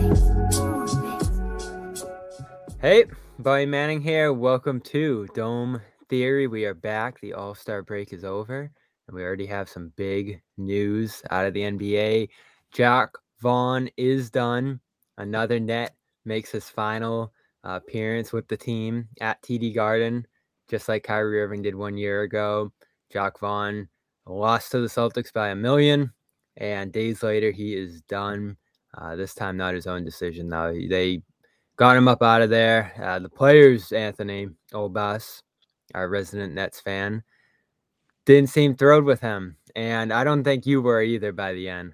Hey, Bobby Manning here. Welcome to Dome Theory. We are back. The All-Star break is over, and we already have some big news out of the NBA. Jacque Vaughn is done. Another net makes his final appearance with the team at TD Garden, just like Kyrie Irving did 1 year ago. Jacque Vaughn lost to the Celtics by 1 million, and days later he is done. This time not his own decision, though. They got him up out of there. The players, Anthony Olbas, our resident Nets fan, didn't seem thrilled with him. And I don't think you were either by the end.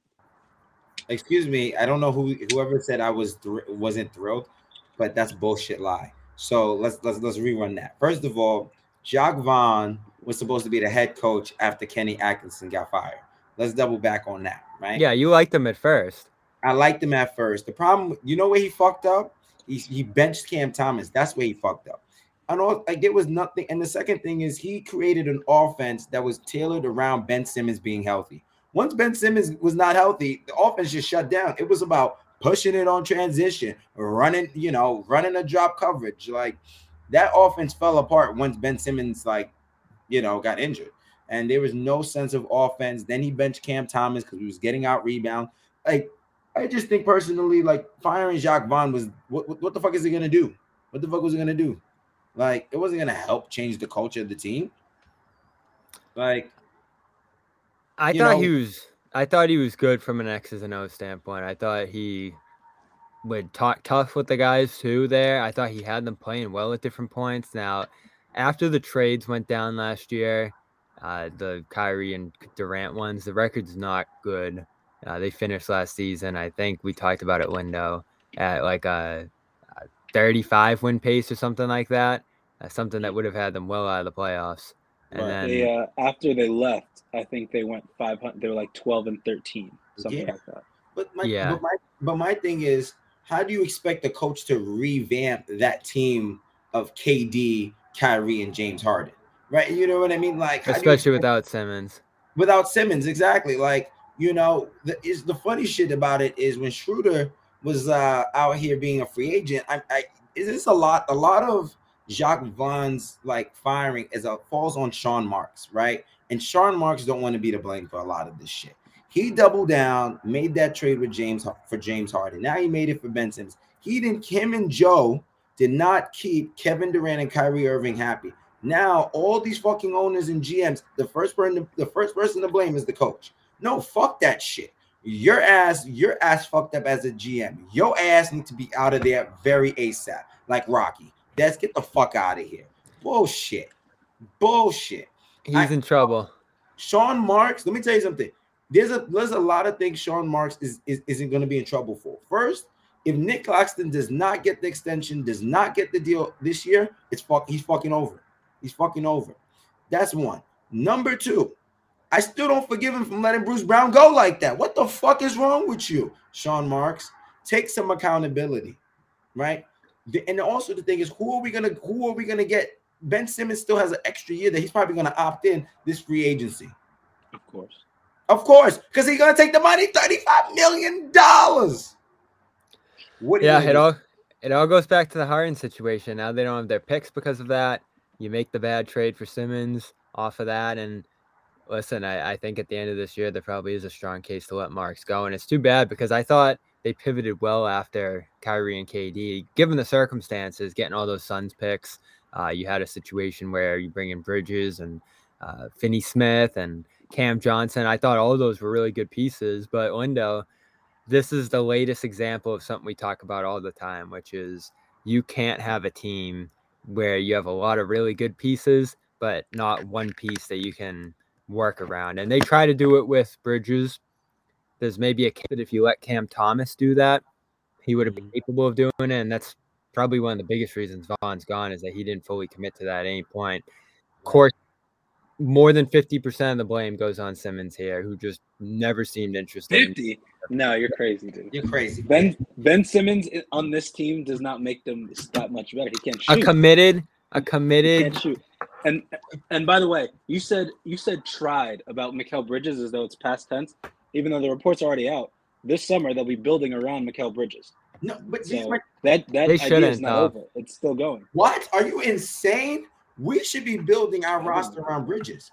Excuse me, I don't know whoever said I wasn't thrilled, but that's bullshit lie. So let's rerun that. First of all, Jacque Vaughn was supposed to be the head coach after Kenny Atkinson got fired. Let's double back on that, right? Yeah, you liked him at first. I liked him at first. The problem, you know where he fucked up? He benched Cam Thomas. That's where he fucked up. I know, like, there was nothing. And the second thing is he created an offense that was tailored around Ben Simmons being healthy. Once Ben Simmons was not healthy, the offense just shut down. It was about pushing it on transition, running a drop coverage. Like, that offense fell apart once Ben Simmons, got injured. And there was no sense of offense. Then he benched Cam Thomas because he was getting out rebound. Like, I just think personally, like, firing Jacque Vaughn was what the fuck is he gonna do? What the fuck was he gonna do? Like, it wasn't gonna help change the culture of the team. Like, I thought he was good from an X's and O standpoint. I thought he would talk tough with the guys too there. I thought he had them playing well at different points. Now, after the trades went down last year, the Kyrie and Durant ones, the record's not good. They finished last season, I think we talked about it, Lindo, at like a 35 win pace or something like that. Something that would have had them well out of the playoffs. And Right. then After they left, I think they went 500. They were like 12-13, something like that. But my thing is, how do you expect a coach to revamp that team of KD, Kyrie, and James Harden? Right? You know what I mean? Like, especially without Simmons. Without Simmons, exactly. Like, the funny shit about it is when Schroeder was out here being a free agent, is this a lot of Jacque Vaughn's like firing falls on Sean Marks, right? And Sean Marks don't want to be to blame for a lot of this shit. He doubled down, made that trade with James Harden. Now he made it for Ben Simmons. Him and Joe did not keep Kevin Durant and Kyrie Irving happy. Now all these fucking owners and GMs, the first person to blame is the coach. No, fuck that shit. Your ass fucked up as a GM. Your ass needs to be out of there very ASAP, like Rocky. Let's get the fuck out of here. Bullshit. He's in trouble. Sean Marks, let me tell you something. There's a lot of things Sean Marks isn't going to be in trouble for. First, if Nick Claxton does not get the extension, does not get the deal this year, he's fucking over. He's fucking over. That's one. Number two, I still don't forgive him from letting Bruce Brown go like that. What the fuck is wrong with you, Sean Marks? Take some accountability, right? And also the thing is, who are we gonna get? Ben Simmons still has an extra year that he's probably gonna opt in this free agency. Of course, because he's gonna take the money, $35 million. It all goes back to the Harden situation. Now they don't have their picks because of that. You make the bad trade for Simmons off of that, and listen, I think at the end of this year there probably is a strong case to let Marks go, and it's too bad because I thought they pivoted well after Kyrie and KD. Given the circumstances, getting all those Suns picks, you had a situation where you bring in Bridges and Finney Smith and Cam Johnson. I thought all of those were really good pieces, but Lindo, this is the latest example of something we talk about all the time, which is you can't have a team where you have a lot of really good pieces, but not one piece that you can work around. And they try to do it with Bridges. There's maybe a case that if you let Cam Thomas do that, he would have been capable of doing it. And that's probably one of the biggest reasons Vaughn's gone is that he didn't fully commit to that at any point. Of course, more than 50% of the blame goes on Simmons here, who just never seemed interested. 50? No, you're crazy, dude. You're crazy. Ben Simmons on this team does not make them that much better. He can't shoot. A committed. He can't shoot. And by the way, you said tried about Mikal Bridges as though it's past tense, even though the report's already out. this summer they'll be building around Mikal Bridges. No, but So that They idea is shouldn't, not though. over. It's still going. what? Are you insane? We should be building our roster around Bridges.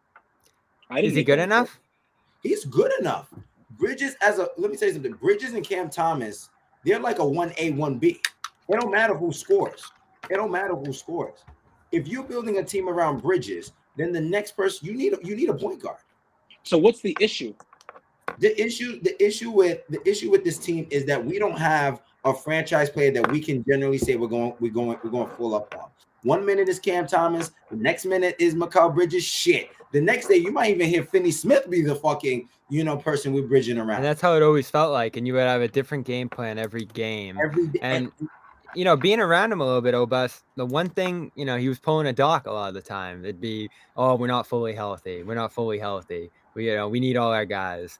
I didn't Is he make good that enough? He's good enough. Bridges, let me tell you something. Bridges and Cam Thomas, they're like a 1A, 1B. It don't matter who scores. It don't matter who scores. If you're building a team around Bridges, then the next person you need a point guard. So what's the issue? The issue with this team is that we don't have a franchise player that we can generally say we're going full up on. 1 minute is Cam Thomas, the next minute is Mikal Bridges. Shit. The next day you might even hear Finney Smith be the fucking person we're bridging around. And that's how it always felt like. And you would have a different game plan every game. And being around him a little bit, Obus, the one thing, he was pulling a Doc a lot of the time. It'd be, oh, we're not fully healthy. We're not fully healthy. We need all our guys.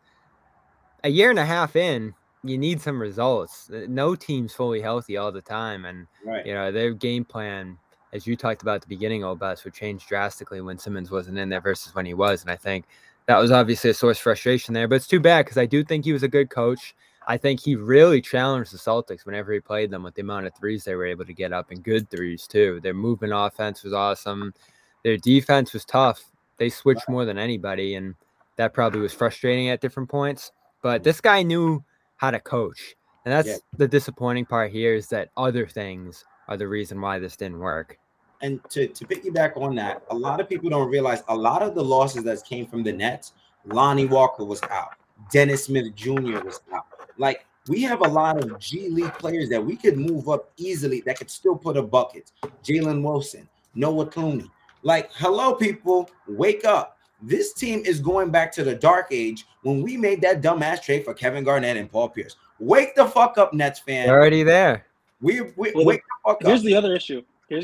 A year and a half in, you need some results. No team's fully healthy all the time. And, right. Their game plan, as you talked about at the beginning, Obus, would change drastically when Simmons wasn't in there versus when he was. And I think that was obviously a source of frustration there. But it's too bad because I do think he was a good coach. I think he really challenged the Celtics whenever he played them with the amount of threes they were able to get up, and good threes too. Their movement offense was awesome. Their defense was tough. They switched more than anybody, and that probably was frustrating at different points. But this guy knew how to coach. And that's the disappointing part here, is that other things are the reason why this didn't work. And to piggyback on that, a lot of people don't realize a lot of the losses that came from the Nets, Lonnie Walker was out. Dennis Smith Jr. was out. Like, we have a lot of G League players that we could move up easily that could still put up buckets. Jalen Wilson, Noah Clooney. Like, hello, people, wake up. This team is going back to the dark age when we made that dumbass trade for Kevin Garnett and Paul Pierce. Wake the fuck up, Nets fan. They're already there. Wake the fuck up. Here's the other issue.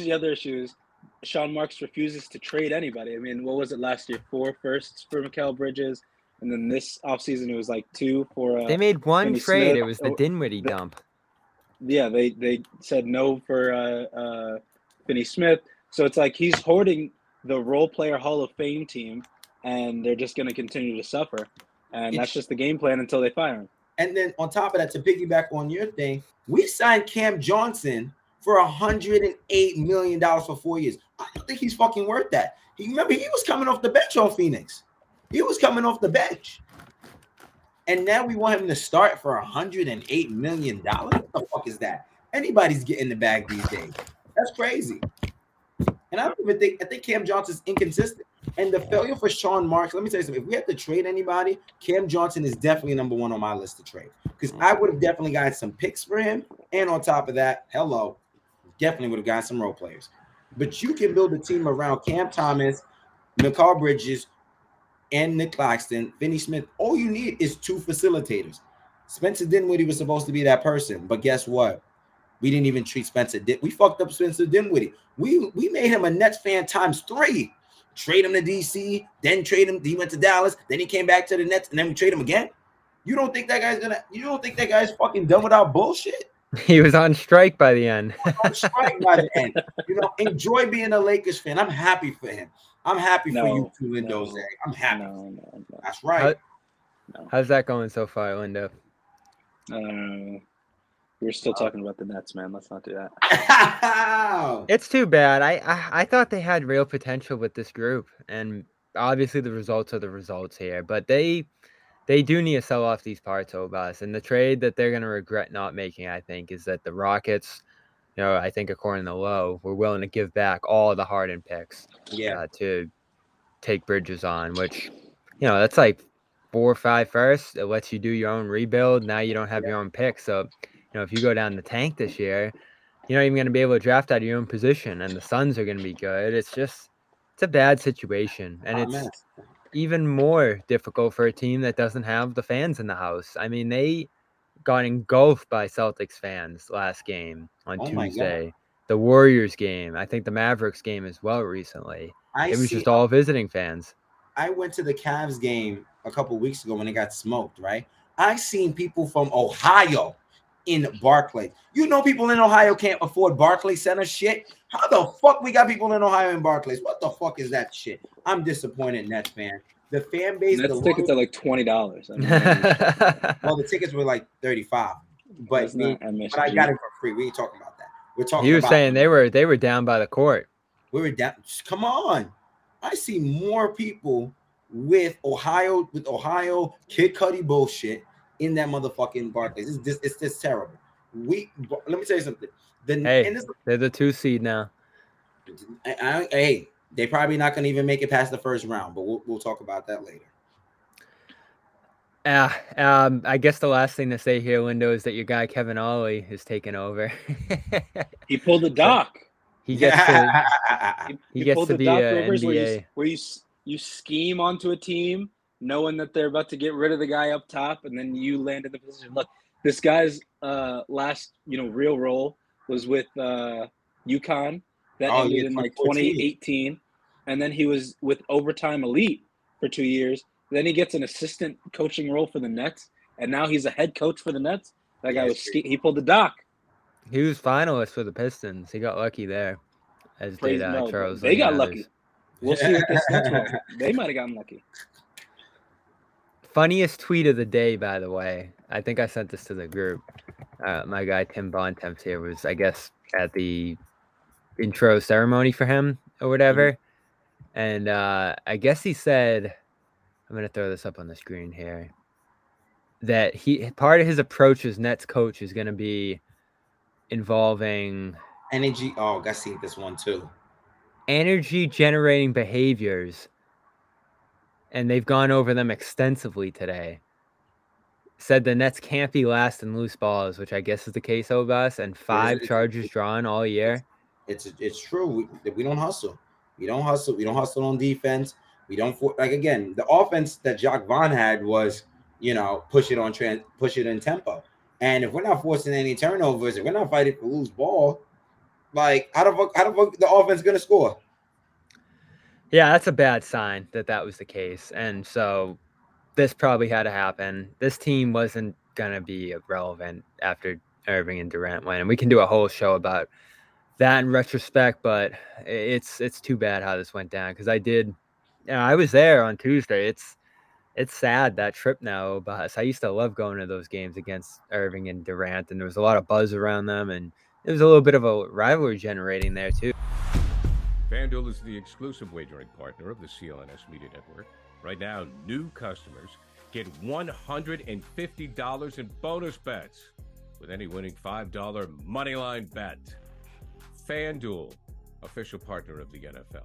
Is Sean Marks refuses to trade anybody. I mean, what was it last year? 4 firsts for Mikal Bridges. And then this offseason, it was like 2 for they made one Finney trade. Smith. It was the Dinwiddie dump. Yeah, they said no for Finney Smith. So it's like he's hoarding the role player Hall of Fame team, and they're just going to continue to suffer. And that's just the game plan until they fire him. And then on top of that, to piggyback on your thing, we signed Cam Johnson for $108 million for 4 years. I don't think he's fucking worth that. Remember, he was coming off the bench on Phoenix. He was coming off the bench. And now we want him to start for $108 million? What the fuck is that? Anybody's getting the bag these days. That's crazy. And I think Cam Johnson's inconsistent. And the failure for Sean Marks, let me tell you something. If we have to trade anybody, Cam Johnson is definitely number one on my list to trade. Because I would have definitely gotten some picks for him. And on top of that, definitely would have gotten some role players. But you can build a team around Cam Thomas, Mikal Bridges, and Nick Claxton, Finney Smith. All you need is 2 facilitators. Spencer Dinwiddie was supposed to be that person. But guess what? We didn't even treat Spencer. We fucked up Spencer Dinwiddie. We made him a Nets fan times 3. Trade him to DC, then trade him. He went to Dallas, then he came back to the Nets, and then we trade him again. You don't think that guy's fucking done with our bullshit? He was on strike by the end. On strike by the end. Enjoy being a Lakers fan. I'm happy for him. I'm happy for you too, Lindo. I'm happy. No. That's right. How's that going so far, Lindo? We're still talking about the Nets, man. Let's not do that. It's too bad. I thought they had real potential with this group, and obviously the results are the results here. But they do need to sell off these parts, Obus. And the trade that they're going to regret not making, I think, is that the Rockets, I think according to Lowe, were willing to give back all the Harden picks to take Bridges on, which, that's like 4 or 5 firsts. It lets you do your own rebuild. Now you don't have your own picks. So, if you go down the tank this year, you're not even going to be able to draft out of your own position, and the Suns are going to be good. It's a bad situation. And it's even more difficult for a team that doesn't have the fans in the house. I mean, they got engulfed by Celtics fans last game on Tuesday. The Warriors game. I think the Mavericks game as well recently. It was just all visiting fans. I went to the Cavs game a couple of weeks ago when it got smoked, right? I seen people from Ohio in Barclays. People in Ohio can't afford Barclays Center shit. How the fuck we got people in Ohio in Barclays? What the fuck is that shit? I'm disappointed, Nets fan. the fan base. Nets The tickets loyal, are like $20. I mean, well, the tickets were like 35, that's but not but I got MSG. it for free. We ain't talking about that. We're He talking was about saying they were down by the court. we were down. Come on, I see more people with Ohio Kid Cudi bullshit in that motherfucking Barclays. It's just terrible. Let me tell you something. Hey, they're the 2 seed now. Hey, they probably not going to even make it past the first round, but we'll talk about that later. I guess the last thing to say here, Lindo, is that your guy Kevin Ollie is taking over. He pulled the Doc. He gets to He gets pulled to the be Doc a Rivers NBA. where you scheme onto a team knowing that they're about to get rid of the guy up top, and then you land in the position. Look, this guy's last real role was with UConn that ended in like 2018, and then he was with Overtime Elite for 2 years. Then he gets an assistant coaching role for the Nets, and now he's a head coach for the Nets. That guy he pulled the Doc. He was finalist for the Pistons. He got lucky there, as did Charles. They got lucky. We'll see what this Nets will. They might have gotten lucky. Funniest tweet of the day, by the way. I think I sent this to the group. My guy Tim Bontemps here was, I guess, at the intro ceremony for him or whatever. And I guess he said, I'm going to throw this up on the screen here, that part of his approach as Nets coach is going to be involving energy. Oh, I seen this one too. Energy generating behaviors. And they've gone over them extensively today. Said the Nets can't be last in loose balls, which I guess is the case, Obas, and 5 charges drawn all year. It's true. We don't hustle. We don't hustle. We don't hustle on defense. We don't again. The offense that Jacques Vaughn had was, push it in tempo. And if we're not forcing any turnovers, if we're not fighting for loose ball, like how the offense gonna score? Yeah, that's a bad sign that was the case. And so this probably had to happen. This team wasn't going to be relevant after Irving and Durant went. And we can do a whole show about that in retrospect, but it's too bad how this went down because I was there on Tuesday. It's sad, that trip now, but I used to love going to those games against Irving and Durant, and there was a lot of buzz around them, and it was a little bit of a rivalry generating there too. FanDuel is the exclusive wagering partner of the CLNS Media Network. Right now, new customers get $150 in bonus bets with any winning $5 moneyline bet. FanDuel, official partner of the NFL.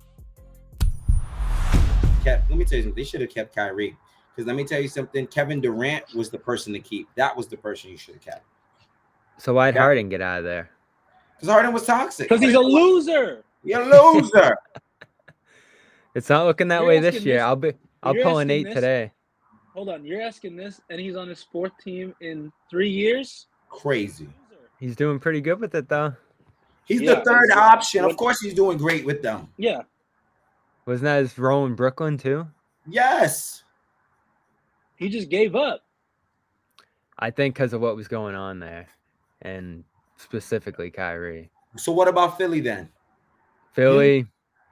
Let me tell you something. They should have kept Kyrie. Because let me tell you something. Kevin Durant was the person to keep. That was the person you should have kept. So why'd Harden get out of there? Because Harden was toxic. Because he's a loser. You're a loser. It's not looking that way this year. I'll pull an 8 today. Hold on. You're asking this, and he's on his 4th team in 3 years? Crazy. He's doing pretty good with it, though. He's the third option. Of course he's doing great with them. Yeah. Wasn't that his role in Brooklyn, too? Yes. He just gave up. I think because of what was going on there, and specifically Kyrie. So what about Philly then? Philly,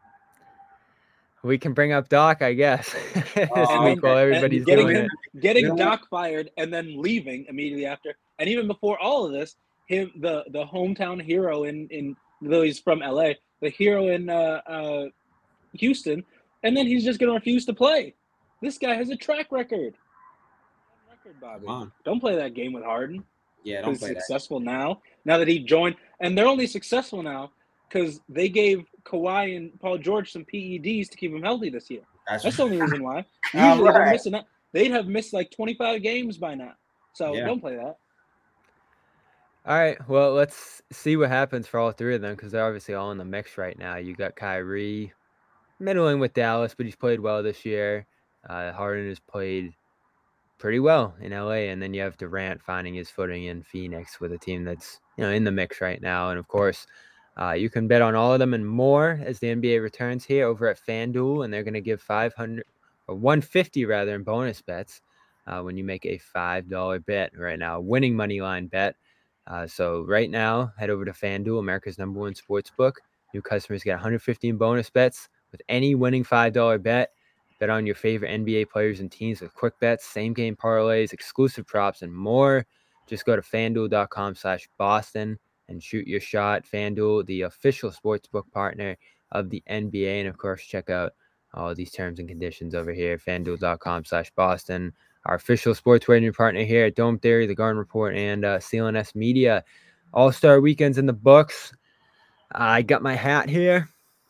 we can bring up Doc, I guess. While everybody's doing it. Getting Doc fired and then leaving immediately after. And even before all of this, the hometown hero in though he's from LA, the hero in Houston, and then he's just going to refuse to play. This guy has a track record. Bobby. Don't play that game with Harden. Yeah, don't play successful now that he joined. And they're only successful now because they gave Kawhi and Paul George some PEDs to keep him healthy this year. That's the only reason why. Usually they're missing out. They'd have missed like 25 games by now. So don't play that. All right. Well, let's see what happens for all 3 of them because they're obviously all in the mix right now. You got Kyrie middling with Dallas, but he's played well this year. Harden has played pretty well in LA, and then you have Durant finding his footing in Phoenix with a team that's in the mix right now. And of course, you can bet on all of them and more as the NBA returns here over at FanDuel, and they're going to give $150 rather in bonus bets when you make a $5 bet right now, winning money line bet. So right now, head over to FanDuel, America's #1 sports book. New customers get $150 in bonus bets with any winning $5 bet. Bet on your favorite NBA players and teams with quick bets, same game parlays, exclusive props, and more. Just go to fanduel.com/Boston and shoot your shot. FanDuel, the official sportsbook partner of the NBA. And of course, check out all these terms and conditions over here. FanDuel.com/Boston, our official sports wagering partner here at Dome Theory, The Garden Report, and CLNS Media. All-Star weekends in the books. I got my hat here,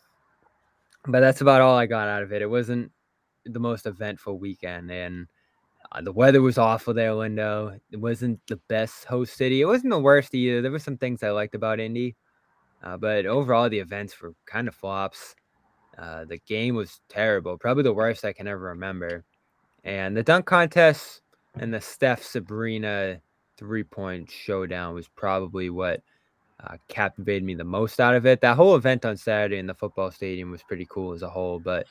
but that's about all I got out of it. It wasn't the most eventful weekend, and the weather was awful there, Lindo. It wasn't the best host city. It wasn't the worst either. There were some things I liked about Indy, but overall the events were kind of flops. The game was terrible, probably the worst I can ever remember. And the dunk contest and the Steph Sabrina 3-point showdown was probably what captivated me the most out of it. That whole event on Saturday in the football stadium was pretty cool as a whole, but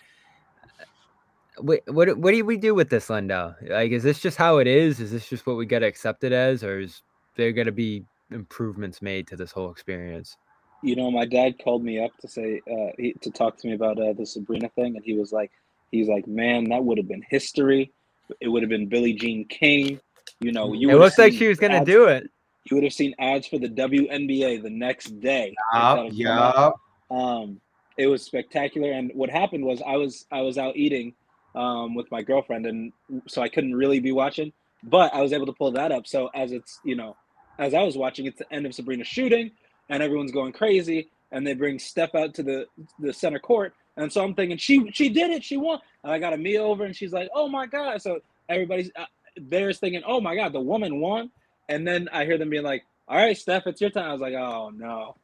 what do we do with this, Lindo? Like, is this just how it is? Is this just what we got to accept it as, or is there going to be improvements made to this whole experience? You know, my dad called me up to say to talk to me about the Sabrina thing, and he was like, man, that would have been history. It would have been Billie Jean King. You know, it looks like she was going to do it. You would have seen ads for the WNBA the next day. Yup. It was spectacular, and what happened was I was out eating with my girlfriend, and so I couldn't really be watching, but I was able to pull that up. So as I was watching, it's the end of Sabrina's shooting, and everyone's going crazy, and they bring Steph out to the center court, and so I'm thinking she did it, she won, and I got Amia over, and she's like, oh my god, so everybody's there's thinking, oh my god, the woman won, and then I hear them being like, all right, Steph, it's your time. I was like, oh no.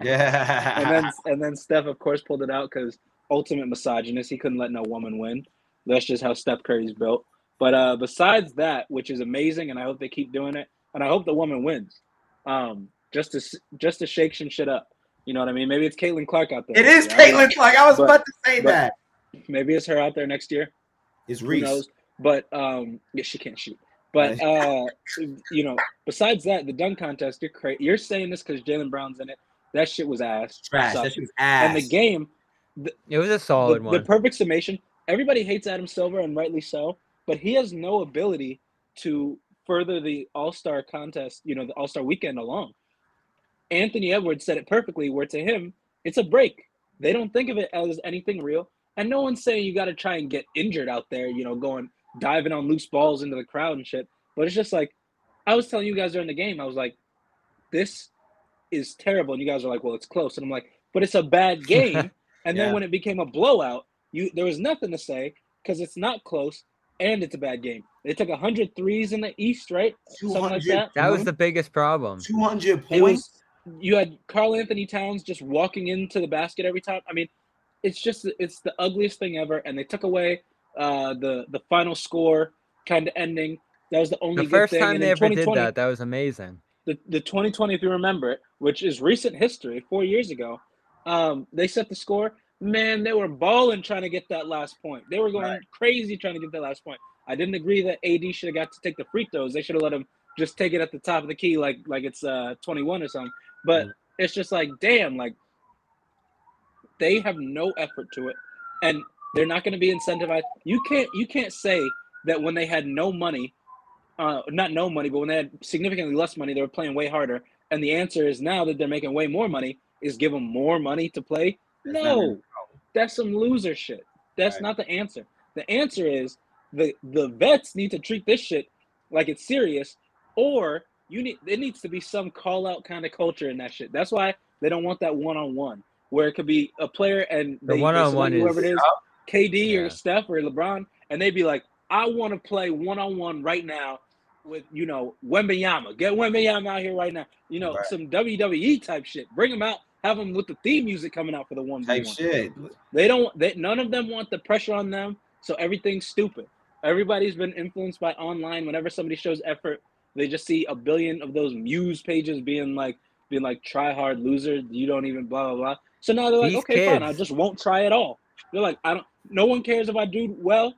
Yeah. and then Steph, of course, pulled it out because ultimate misogynist. He couldn't let no woman win. That's just how Steph Curry's built. But besides that, which is amazing, and I hope they keep doing it, and I hope the woman wins, just to shake some shit up. You know what I mean? Maybe it's Caitlin Clark out there. It is Caitlin Clark. I was about to say that. Maybe it's her out there next year. It's Reese. Who knows? But yeah, she can't shoot. But you know, besides that, the dunk contest, you're crazy. You're saying this because Jaylen Brown's in it. That shit was ass. Trash. That shit was ass. And the game, it was a solid one. The perfect summation. Everybody hates Adam Silver, and rightly so. But he has no ability to further the All-Star contest. You know, the All-Star weekend along. Anthony Edwards said it perfectly. Where to him, it's a break. They don't think of it as anything real. And no one's saying you got to try and get injured out there. You know, diving on loose balls into the crowd and shit. But it's just like, I was telling you guys during the game, I was like, this is terrible. And you guys are like, well, it's close. And I'm like, but it's a bad game. And then when it became a blowout, there was nothing to say because it's not close and it's a bad game. They took 100 threes in the East, right? Something like that. That was the biggest problem. 200 points. You had Karl Anthony Towns just walking into the basket every time. I mean, it's the ugliest thing ever. And they took away the final score kind of ending. That was the only the first good thing. time they ever did that. That was amazing. The 2020, if you remember it, which is recent history, 4 years ago, they set the score. Man, they were balling trying to get that last point. They were going crazy trying to get that last point. I didn't agree that AD should have got to take the free throws. They should have let him just take it at the top of the key like it's 21 or something. But it's just like, damn, like they have no effort to it, and they're not going to be incentivized. You can't say that when they had no money, not no money, but when they had significantly less money, they were playing way harder. And the answer is now that they're making way more money is give them more money to play. No, that's some loser shit. That's not the answer. The answer is the vets need to treat this shit like it's serious, or it needs to be some call out kind of culture in that shit. That's why they don't want that one-on-one where it could be a player and the one-on-one is whoever it is, KD or Steph or LeBron, and they'd be like, I want to play one-on-one right now with, you know, Wembanyama. Get Wembanyama out here right now. You know, some WWE type shit. Bring them out. Have them with the theme music coming out for the 1v1. Type shit. None of them want the pressure on them, so everything's stupid. Everybody's been influenced by online. Whenever somebody shows effort, they just see a billion of those Muse pages being like try hard loser. You don't even blah blah blah. So now they're like, okay, fine, I just won't try at all. They're like, no one cares if I do well,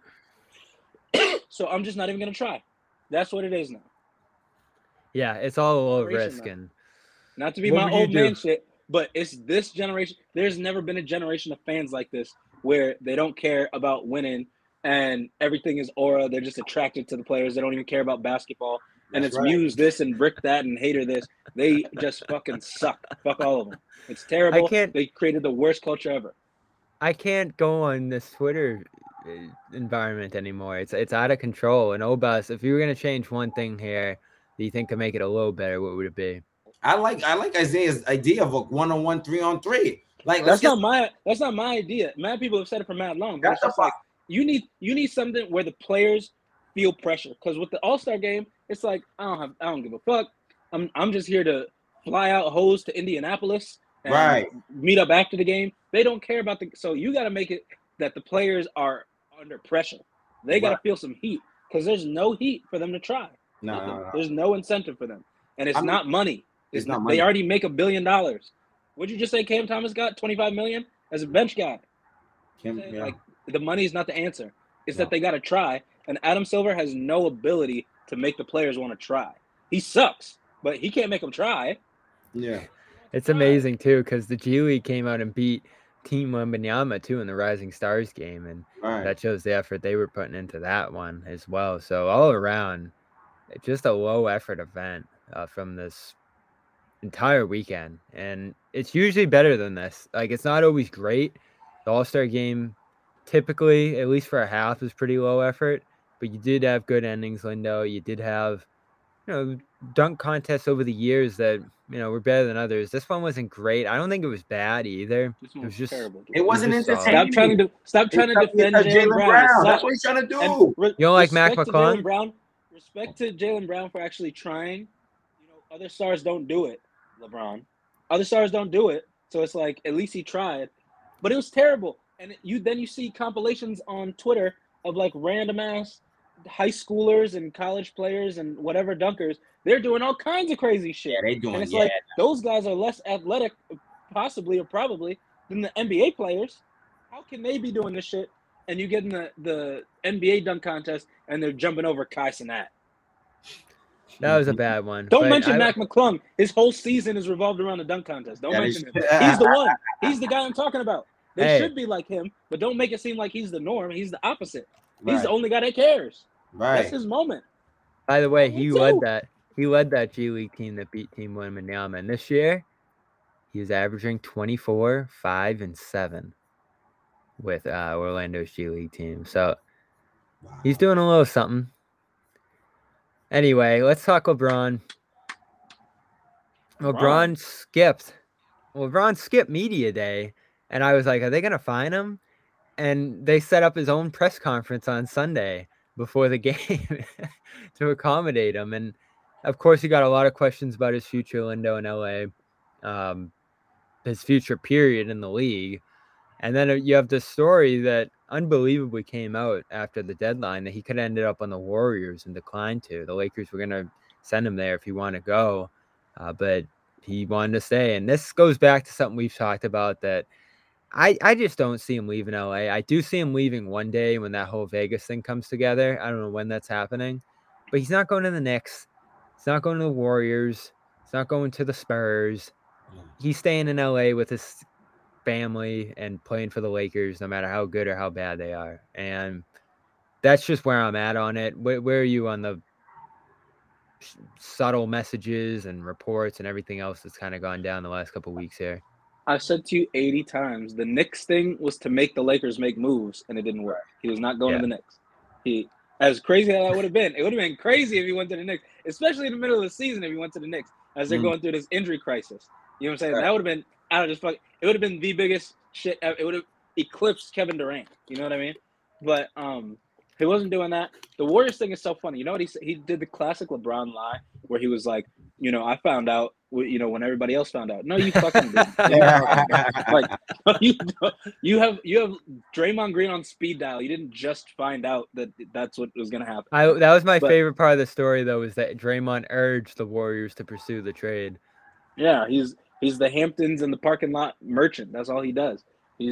so I'm just not even gonna try. That's what it is now. Yeah, it's all a little risk, and not to be my old man shit, but it's this generation. There's never been a generation of fans like this where they don't care about winning. and everything is aura. They're just attracted to the players. They don't even care about basketball. And That's it's right. Muse this and Brick that and Hater this. They just fucking suck. Fuck all of them. It's terrible. can't- They created the worst culture ever. I can't go on this Twitter environment anymore. It's out of control. And Obas, if you were gonna change one thing here that you think could make it a little better, what would it be? I like Isaiah's idea of a 1-on-1, 3-on-3. Like That's not my idea. Mad people have said it for mad long. But it's just like you need something where the players feel pressure. Because with the All-Star game, it's like I don't give a fuck. I'm just here to fly out hoes to Indianapolis and meet up after the game. They don't care about so you got to make it that the players are under pressure. They got to feel some heat because there's no heat for them to try. No. There's no incentive for them, and it's not money. It's not money. They already make $1 billion. What'd you just say? Cam Thomas got $25 million as a bench guy. Like the money is not the answer. It's that they got to try, and Adam Silver has no ability to make the players want to try. He sucks, but he can't make them try. Yeah. It's amazing too because the G League came out and beat Team Wembanyama too in the Rising Stars game, and that shows the effort they were putting into that one as well. So all around, just a low effort event from this entire weekend, and it's usually better than this. Like it's not always great. The All-Star game typically, at least for a half, is pretty low effort, but you did have good endings, Lindo. You did have, dunk contests over the years that, were better than others. This one wasn't great. I don't think it was bad either. This one was just terrible. It wasn't entertaining. Stop trying to defend Jaylen Brown. That's what he's trying to do. You don't like Mac McClung? Respect to Jaylen Brown for actually trying. Other stars don't do it, LeBron. Other stars don't do it. So it's like, at least he tried. But it was terrible. And you see compilations on Twitter of like random ass high schoolers and college players and whatever dunkers. They're doing all kinds of crazy shit. Yeah, they doing. And it's like those guys are less athletic, possibly or probably, than the NBA players. How can they be doing this shit? And you get in the NBA dunk contest and they're jumping over Kai Cenat. That was a bad one. Don't mention Mac McClung. His whole season is revolved around the dunk contest. Don't mention him. He's the one. He's the guy I'm talking about. They should be like him, but don't make it seem like he's the norm. He's the opposite. He's the only guy that cares. That's his moment. By the way, he led that G League team that beat Team Wembanyama. And this year, he was averaging 24, 5, and 7 with Orlando's G League team. So he's doing a little something. Anyway, let's talk LeBron. LeBron skipped media day, and I was like, are they going to fine him? And they set up his own press conference on Sunday before the game to accommodate him. And, of course, he got a lot of questions about his future, Lindo, in LA, his future period in the league. And then you have this story that unbelievably came out after the deadline that he could have ended up on the Warriors and declined to. The Lakers were going to send him there if he wanted to go, but he wanted to stay. And this goes back to something we've talked about, that I just don't see him leaving LA. I do see him leaving one day when that whole Vegas thing comes together. I don't know when that's happening, but he's not going to the Knicks. He's not going to the Warriors. He's not going to the Spurs. He's staying in LA with his family and playing for the Lakers, no matter how good or how bad they are. And that's just where I'm at on it. Where are you on the subtle messages and reports and everything else that's kind of gone down the last couple of weeks here? I've said to you 80 times, the Knicks thing was to make the Lakers make moves, and it didn't work. He was not going to the Knicks. As crazy as that would have been, it would have been crazy if he went to the Knicks, especially in the middle of the season if he went to the Knicks, as they're going through this injury crisis. You know what I'm saying? That would have been out of this fuck. It would have been the biggest shit. It would have eclipsed Kevin Durant. You know what I mean? But he wasn't doing that. The Warriors thing is so funny. You know what he said? He did the classic LeBron lie where he was like, I found out, when everybody else found out. No, you fucking didn't. Like, you have Draymond Green on speed dial. You didn't just find out that that's what was going to happen. That was my favorite part of the story, though, is that Draymond urged the Warriors to pursue the trade. Yeah, he's the Hamptons and the parking lot merchant. That's all he does.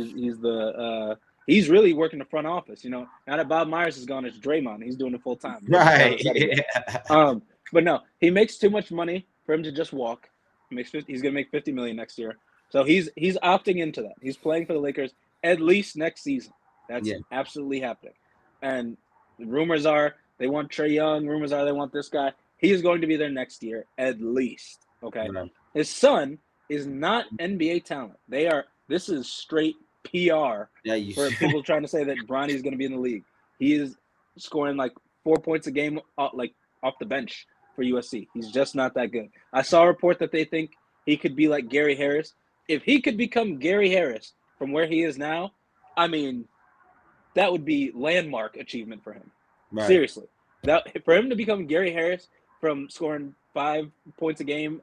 He's really working the front office. Now that Bob Myers is gone, it's Draymond. He's doing it full time. Right. But no, he makes too much money for him to just walk. He's gonna make $50 million next year. So he's opting into that. He's playing for the Lakers at least next season. That's absolutely happening. And rumors are they want Trae Young. Rumors are they want this guy. He is going to be there next year at least. Okay. Right. His son is not NBA talent. This is straight PR Yeah, you for people trying to say that Bronny is going to be in the league. He is scoring like 4 points a game, like off the bench for USC. He's just not that good. I saw a report that they think he could be like Gary Harris. If he could become Gary Harris from where he is now, I mean, that would be landmark achievement for him. Right. Seriously, that for him to become Gary Harris from scoring 5 points a game,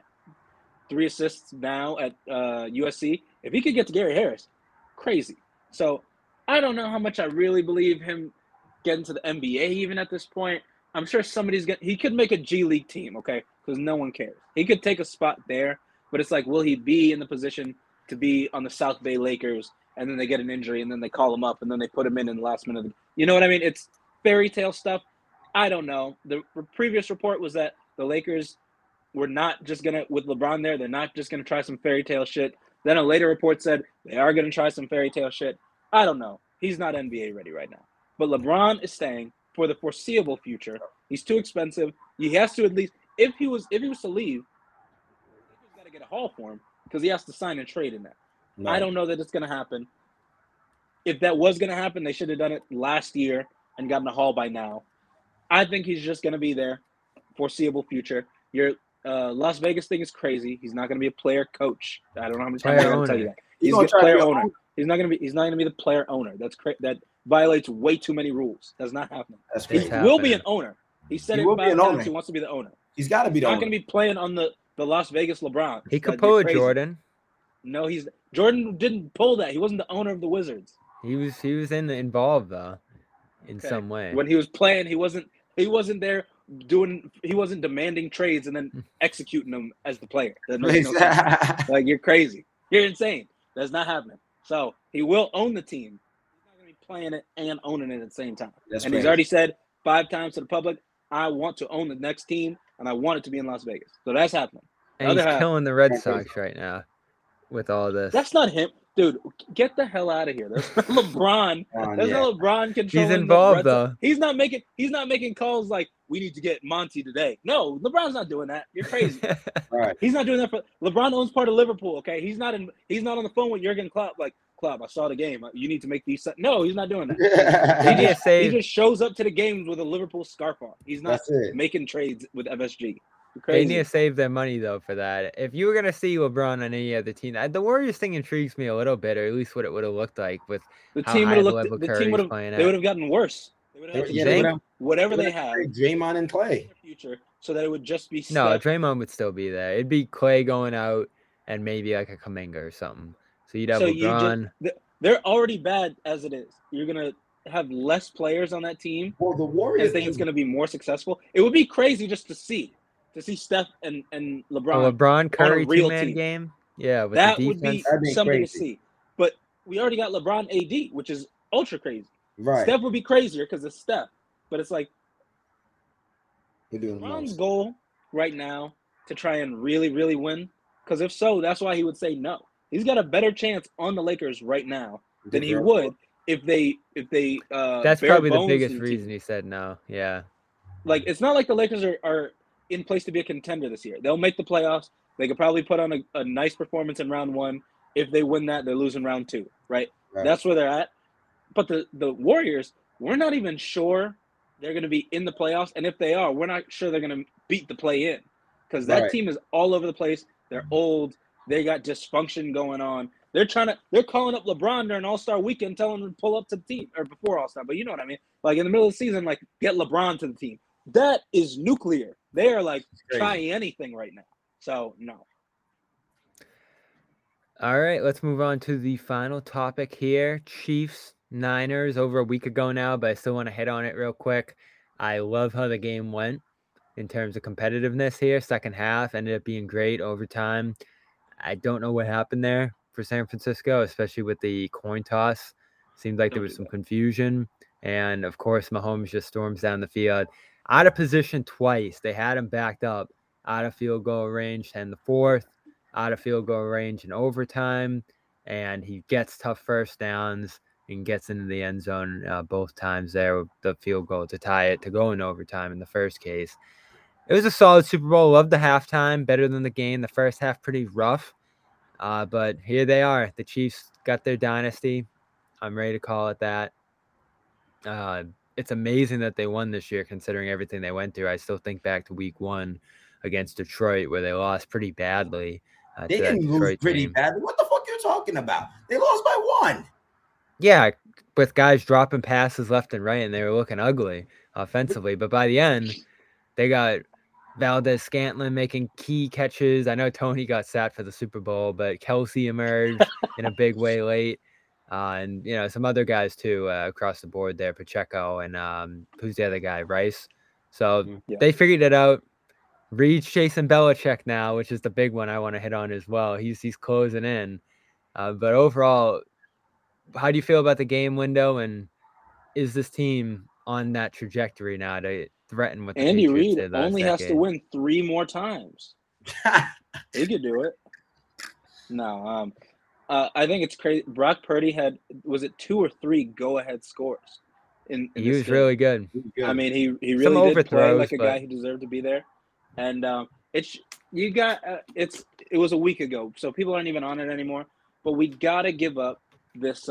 3 assists now at USC. If he could get to Gary Harris, crazy. So I don't know how much I really believe him getting to the NBA even at this point. I'm sure he could make a G League team, okay? Because no one cares. He could take a spot there, but it's like, will he be in the position to be on the South Bay Lakers, and then they get an injury, and then they call him up, and then they put him in the last minute? You know what I mean? It's fairy tale stuff. I don't know. The previous report was that the Lakers were not just going to, with LeBron there, they're not just going to try some fairy tale shit. Then a later report said they are going to try some fairy tale shit. I don't know. He's not NBA ready right now. But LeBron is staying for the foreseeable future. He's too expensive. He has to at least, if he was to leave, he's got to get a haul for him because he has to sign and trade in that. Right. I don't know that it's going to happen. If that was going to happen, they should have done it last year and gotten a haul by now. I think he's just going to be there, foreseeable future. Your Las Vegas thing is crazy. He's not going to be a player coach. I don't know how many times I'm going to tell you that. He's a player owner. He's not going to be the player owner. That violates way too many rules. That's not happening. That's he crazy. will be an owner. He said it about times he wants to be the owner. He's got to be the owner. owner. Not going to be playing on the Las Vegas LeBron. He could pull a Jordan. No, Jordan didn't pull that. He wasn't the owner of the Wizards. He was involved though, in some way. When he was playing, he wasn't there doing. He wasn't demanding trades and then executing them as the player. That makes no sense. Like, you're crazy. You're insane. That's not happening. So he will own the team. He's not going to be playing it and owning it at the same time. He's already said 5 times to the public, I want to own the next team, and I want it to be in Las Vegas. So that's happening. And he's killing the Red Sox right now with all this. That's not him. Dude, get the hell out of here. That's not LeBron. That's not LeBron controlling. He's involved though. He's not making calls like, we need to get Monty today. No, LeBron's not doing that. You're crazy. Right. He's not doing that for LeBron owns part of Liverpool, okay? He's not on the phone with Jurgen Klopp like, Klopp, I saw the game. You need to make these. No, he's not doing that. He just shows up to the games with a Liverpool scarf on. He's not making trades with FSG. They need to save their money though for that. If you were gonna see LeBron on any other team, the Warriors thing intrigues me a little bit, or at least what it would have looked like with the team would have looked. The team would have. They would have gotten worse. They would have whatever they have. Draymond and Clay. Future, so that it would just be. No, Draymond would still be there. It'd be Clay going out and maybe like a Kuminga or something. So you'd have LeBron. They're already bad as it is. You're gonna have less players on that team. Well, the Warriors think it's gonna be more successful. It would be crazy just to see Steph and LeBron. A LeBron Curry two-man game. Yeah, with that the would be something to see. But we already got LeBron AD, which is ultra crazy. Right. Steph would be crazier because it's Steph. But it's like LeBron's goal right now to try and really, really win. Because if so, that's why he would say no. He's got a better chance on the Lakers right now than he would if they. That's probably the biggest reason he said no. Yeah. Like, it's not like the Lakers are in place to be a contender this year. They'll make the playoffs. They could probably put on a nice performance in round 1. If they win that, they're losing round 2, right? That's where they're at. But the Warriors, we're not even sure they're going to be in the playoffs. And if they are, we're not sure they're going to beat the play-in. Because that team is all over the place. They're old. They got dysfunction going on. They're calling up LeBron during All-Star weekend, telling him to pull up to the team, or before All-Star, but you know what I mean? Like, in the middle of the season, like, get LeBron to the team. That is nuclear. They are like trying anything right now. So, no. All right, let's move on to the final topic here. Chiefs, Niners, over a week ago now, but I still want to hit on it real quick. I love how the game went in terms of competitiveness here. Second half ended up being great. Overtime, I don't know what happened there for San Francisco, especially with the coin toss. Seemed like there was some confusion. And, of course, Mahomes just storms down the field. Out of position twice. They had him backed up out of field goal range, and the fourth out of field goal range in overtime. And he gets tough first downs. and gets into the end zone both times there with the field goal to tie it to go in overtime in the first case. It was a solid Super Bowl. Loved the halftime, better than the game. The first half pretty rough, but here they are. The Chiefs got their dynasty. I'm ready to call it that. It's amazing that they won this year considering everything they went through. I still think back to week 1 against Detroit where they lost pretty badly. They to that didn't lose Detroit pretty team. badly. What the fuck are you talking about? They lost by 1. Yeah, with guys dropping passes left and right, and they were looking ugly offensively. But by the end, they got Valdez-Scantling making key catches. I know Tony got sat for the Super Bowl, but Kelsey emerged in a big way late. And, you know, some other guys, too, across the board there, Pacheco and who's the other guy, Rice. So they figured it out. Reed's chasing Belichick now, which is the big one I want to hit on as well. He's closing in. But overall, how do you feel about the game window, and is this team on that trajectory now to threaten with the Andy Patriots Reid only has to win 3 more times? He could do it. No, I think it's crazy. Brock Purdy had, was it 2 or 3 go-ahead scores? He was really good. I mean, he really did play like a guy who deserved to be there. And it was a week ago, so people aren't even on it anymore. But we gotta give up this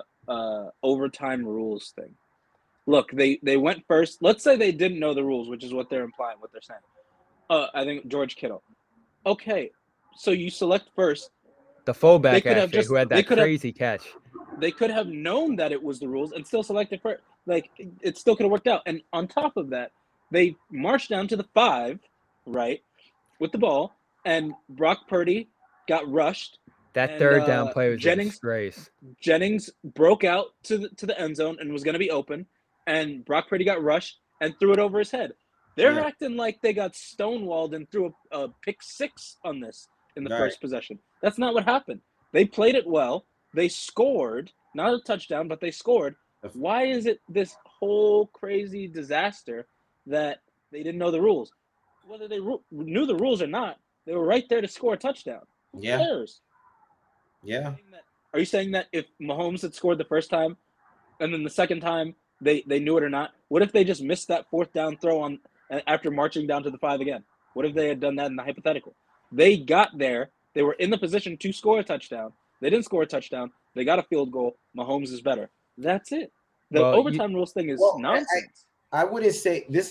overtime rules thing. Look, they went first. Let's say they didn't know the rules, which is what they're implying, what they're saying. I think George Kittle. Okay, so you select first. The fullback actually, who had that crazy catch. They could have known that it was the rules and still selected first. Like, it still could have worked out. And on top of that, they marched down to the 5, right, with the ball, and Brock Purdy got rushed. That third down play was a disgrace. Jennings broke out to the end zone and was going to be open, and Brock Purdy got rushed and threw it over his head. They're acting like they got stonewalled and threw a pick 6 on this in the first possession. That's not what happened. They played it well. They scored, not a touchdown, but they scored. Why is it this whole crazy disaster that they didn't know the rules? Whether they knew the rules or not, they were right there to score a touchdown. Who cares? Yeah. Are you saying that if Mahomes had scored the first time and then the second time they knew it or not, what if they just missed that 4th down throw on after marching down to the 5 again? What if they had done that in the hypothetical? They got there. They were in the position to score a touchdown. They didn't score a touchdown. They got a field goal. Mahomes is better. That's it. The overtime rules thing is nonsense. I wouldn't say this.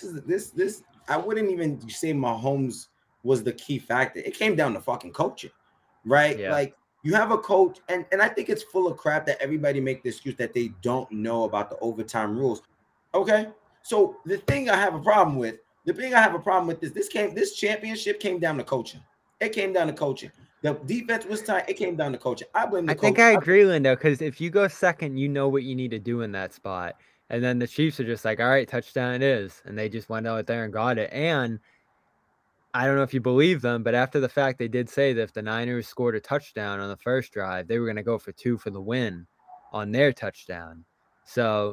I wouldn't even say Mahomes was the key factor. It came down to fucking coaching, right? Yeah. Like, you have a coach, and I think it's full of crap that everybody make the excuse that they don't know about the overtime rules. Okay, so the thing I have a problem with is this championship came down to coaching. It came down to coaching. The defense was tight. It came down to coaching. I blame the coach. I think I agree, Lindo, because if you go second, you know what you need to do in that spot. And then the Chiefs are just like, all right, touchdown it is. And they just went out there and got it. And I don't know if you believe them, but after the fact, they did say that if the Niners scored a touchdown on the first drive, they were going to go for 2 for the win on their touchdown. So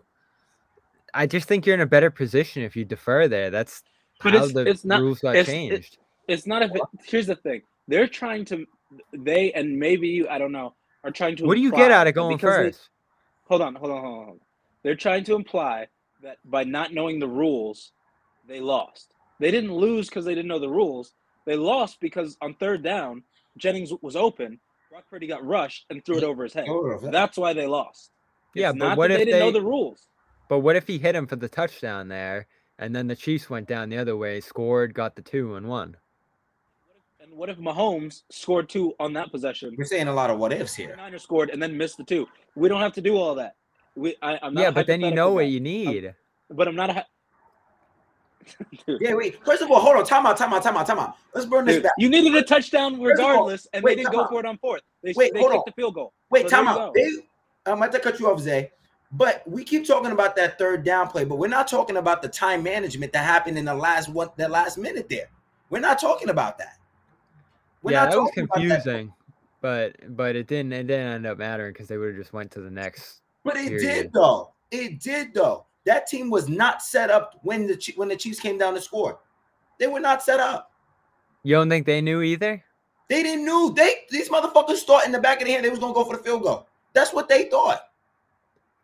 I just think you're in a better position if you defer there. That's how the rules got changed. It's not here's the thing. They're trying to, and maybe you, I don't know, are trying to. What do you get out of going first? Hold on. They're trying to imply that by not knowing the rules, they lost. They didn't lose because they didn't know the rules. They lost because on 3rd down, Jennings was open. Brock Purdy got rushed and threw it over his head. That's why they lost. Yeah, but what if they didn't know the rules? But what if he hit him for the touchdown there, and then the Chiefs went down the other way, scored, got the 2 and won? And what if Mahomes scored 2 on that possession? We're saying a lot of what ifs here. The Niners scored and then missed the 2. We don't have to do all that. I'm not but then you know what you need. But I'm not. Yeah, wait. First of all, hold on. Time out. Let's burn this back. You needed a touchdown regardless, and they didn't go for it on 4th. They kicked the field goal. Wait, time out. I'm about to cut you off, Zay. But we keep talking about that 3rd down play, but we're not talking about the time management that happened in the last minute there. We're not talking about that. That was confusing, but it didn't end up mattering because they would have just went to the next. But it did though. That team was not set up when the Chiefs came down to score. They were not set up. You don't think they knew either? They didn't know. These motherfuckers thought in the back of their head they was gonna go for the field goal. That's what they thought.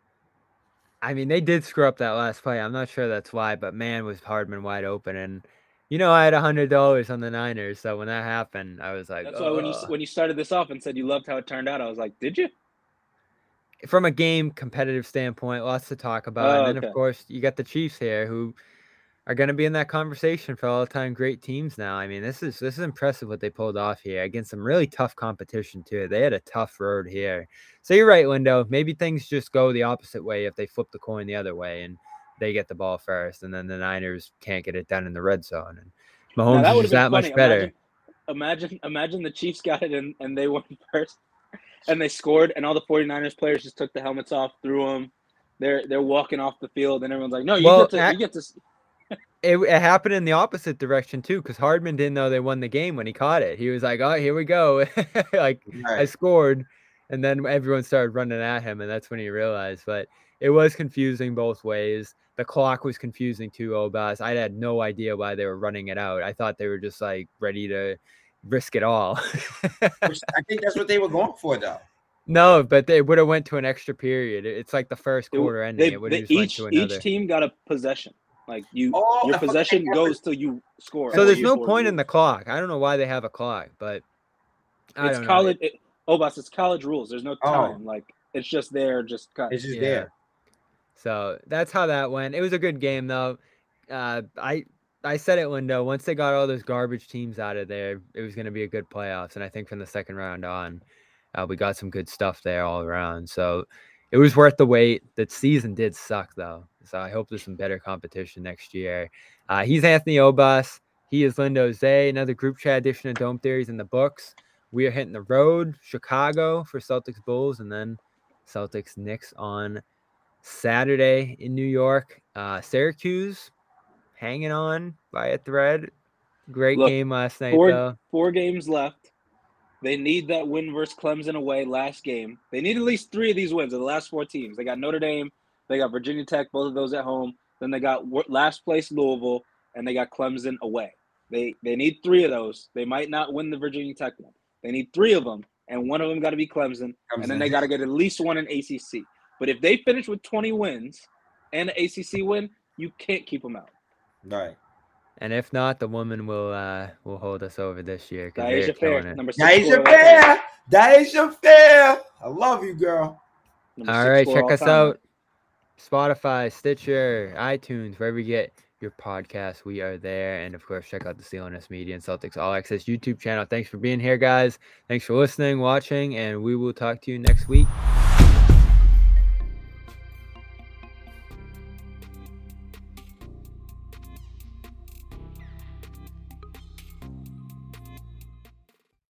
I mean, they did screw up that last play. I'm not sure that's why, but man, was Hardman wide open. And, I had $100 on the Niners. So when that happened, I was like, That's why when you started this off and said you loved how it turned out, I was like, did you? From a game competitive standpoint, lots to talk about. And then, okay. of course, you got the Chiefs here who are going to be in that conversation for all-time great teams now. I mean, this is impressive what they pulled off here against some really tough competition too. They had a tough road here. So you're right, Lindo. Maybe things just go the opposite way if they flip the coin the other way and they get the ball first, and then the Niners can't get it done in the red zone. And Mahomes is just that much better. Imagine the Chiefs got it and they won first, and they scored, and all the 49ers players just took the helmets off, threw them. They're walking off the field, and everyone's like, "No, you get to." It happened in the opposite direction too, because Hardman didn't know they won the game when he caught it. He was like, "Oh, here we go!" Like right. I scored, and then everyone started running at him, and that's when he realized. But it was confusing both ways. The clock was confusing too, Obas. I had no idea why they were running it out. I thought they were just like ready to risk it all. I think that's what they were going for, though. No, but they would have went to an extra period. It's like the first quarter ending. Each team got a possession. Like your possession goes till you score. So there's no point in the clock. I don't know why they have a clock, but it's college. Obas, it's college rules. There's no time. Like it's just there, just cut. It's just there. So that's how that went. It was a good game though. I said it, Lindo. Once they got all those garbage teams out of there, it was going to be a good playoffs. And I think from the second round on, we got some good stuff there all around. So it was worth the wait. The season did suck, though. So I hope there's some better competition next year. He's Anthony Obas. He is Lindo Zay. Another group chat edition of Dome Theories in the books. We are hitting the road. Chicago for Celtics Bulls, and then Celtics Knicks on Saturday in New York. Syracuse hanging on by a thread. Great game last night, though. 4 games left. They need that win versus Clemson away last game. They need at least 3 of these wins of the last 4 teams. They got Notre Dame, they got Virginia Tech, both of those at home. Then they got last place Louisville, and they got Clemson away. They need 3 of those. They might not win the Virginia Tech one. They need 3 of them, and one of them got to be Clemson, and then they got to get at least one in ACC. But if they finish with 20 wins and an ACC win, you can't keep them out. Right. And if not, the woman will hold us over this year. Deja Fair, number 6. Deja Fair. I love you, girl. All right, check us out. Spotify, Stitcher, iTunes, wherever you get your podcast, we are there. And of course, check out the CLNS Media and Celtics All Access YouTube channel. Thanks for being here, guys. Thanks for listening, watching, and we will talk to you next week.